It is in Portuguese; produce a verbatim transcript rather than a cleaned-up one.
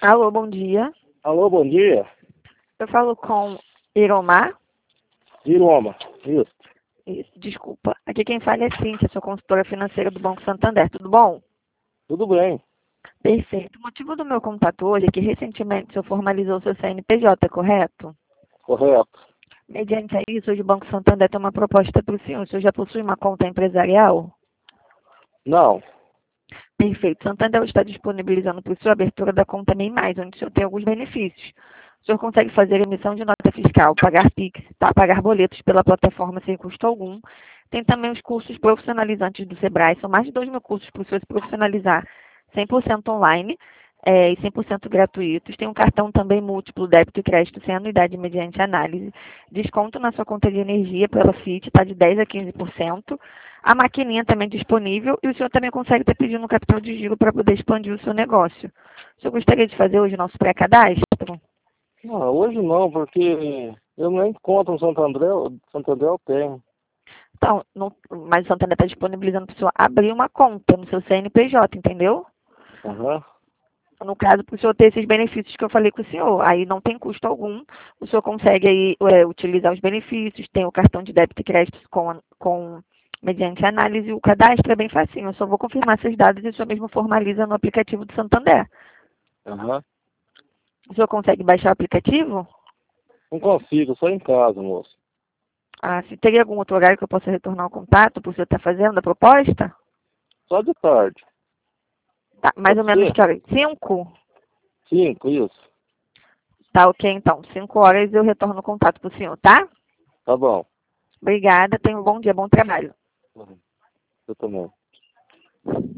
Alô, bom dia. Alô, bom dia. Eu falo com Iromar. Iroma, isso. Isso, desculpa. Aqui quem fala é Cíntia, sou consultora financeira do Banco Santander. Tudo bom? Tudo bem. Perfeito. O motivo do meu contato hoje é que recentemente o senhor formalizou seu C N P J, correto? Correto. Mediante a isso, hoje o Banco Santander tem uma proposta para o senhor. O senhor já possui uma conta empresarial? Não. Perfeito. Santander está disponibilizando para o senhor a abertura da conta Nem Mais, onde o senhor tem alguns benefícios. O senhor consegue fazer emissão de nota fiscal, pagar Pix, tá? Pagar boletos pela plataforma sem custo algum. Tem também os cursos profissionalizantes do Sebrae. São mais de dois mil cursos para o senhor se profissionalizar cem por cento online é, e cem por cento gratuitos. Tem um cartão também múltiplo, débito e crédito sem anuidade mediante análise. Desconto na sua conta de energia pela F I T, está de dez a quinze por cento. A maquininha também disponível e o senhor também consegue estar pedindo um capital de giro para poder expandir o seu negócio. O senhor gostaria de fazer hoje o nosso pré-cadastro? Não, hoje não, porque eu nem conto no Santander, Santander eu tenho. Então, não, mas o Santander está disponibilizando para o senhor abrir uma conta no seu C N P J, entendeu? Aham. No caso, para o senhor ter esses benefícios que eu falei com o senhor. Aí não tem custo algum, o senhor consegue aí, é, utilizar os benefícios, tem o cartão de débito e crédito com, com, mediante análise, o cadastro é bem facinho. Eu só vou confirmar seus dados e o senhor mesmo formaliza no aplicativo do Santander. Aham. O senhor consegue baixar o aplicativo? Não consigo, só em casa, moço. Ah, se teria algum outro horário que eu possa retornar o contato para o senhor estar fazendo a proposta? Só de tarde. Tá, mais Pode ou menos ser? que horas? Cinco? Cinco, isso. Tá, ok, então. Cinco horas eu retorno o contato para o senhor, tá? Tá bom. Obrigada, tenha um bom dia, bom trabalho. Eu também.